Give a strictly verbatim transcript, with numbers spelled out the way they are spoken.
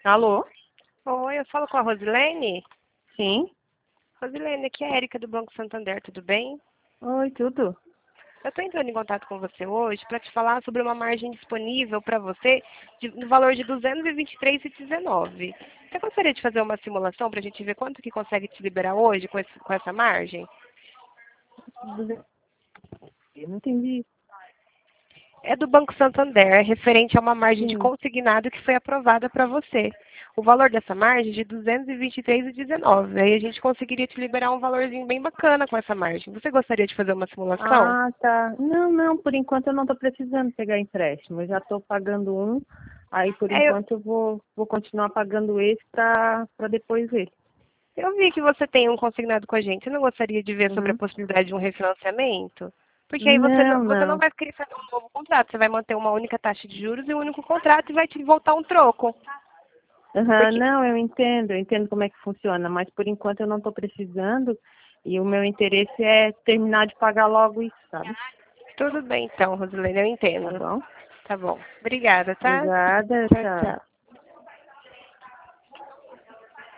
Alô? Oi, eu falo com a Rosilene. Sim? Rosilene, aqui é a Erika do Banco Santander, tudo bem? Oi, tudo? Eu estou entrando em contato com você hoje para te falar sobre uma margem disponível para você de, no valor de duzentos e vinte e três vírgula dezenove. Você gostaria de fazer uma simulação para a gente ver quanto que consegue te liberar hoje com, esse- com essa margem? Eu não entendi. É do Banco Santander, é referente a uma margem de Sim. consignado que foi aprovada para você. O valor dessa margem é de duzentos e vinte e três vírgula dezenove. Aí a gente conseguiria te liberar um valorzinho bem bacana com essa margem. Você gostaria de fazer uma simulação? Ah, tá. Não, não, por enquanto eu não estou precisando pegar empréstimo. Eu já estou pagando um, aí por É, eu, enquanto eu vou, vou continuar pagando esse para depois ver. eu vi que você tem um consignado com a gente. Você não gostaria de ver sobre a Uhum. possibilidade de um refinanciamento? Porque aí você, Não, não- você não não. vai querer fazer um novo contrato. Você vai manter uma única taxa de juros e um único contrato e vai te voltar um troco. Aham, Porque, não, eu entendo, eu entendo como é que funciona, mas por enquanto eu não estou precisando e o meu interesse é terminar de pagar logo isso, sabe? tudo bem então, Rosilene, eu Tá entendo. bom? Tá bom. Obrigada, tá? Obrigada, Tchau, tchau. tchau.